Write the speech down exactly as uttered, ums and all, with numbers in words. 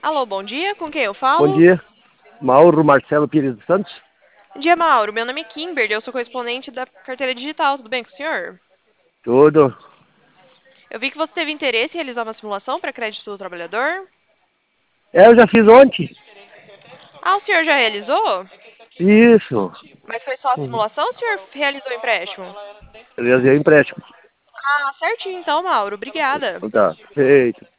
Alô, bom dia, com quem eu Bom falo? dia, Mauro Marcelo Pires dos Santos. Bom dia, Mauro. Meu nome é Kimberly, eu sou correspondente da carteira digital, tudo bem com o senhor? Tudo. Eu vi que você teve interesse em realizar uma simulação para crédito do trabalhador. É, eu já fiz ontem. Ah, o senhor já realizou? Isso. Mas foi só a Uhum. simulação ou o senhor realizou o empréstimo? Eu já dei o empréstimo. Ah, certinho então, Mauro. Obrigada. Então tá, feito.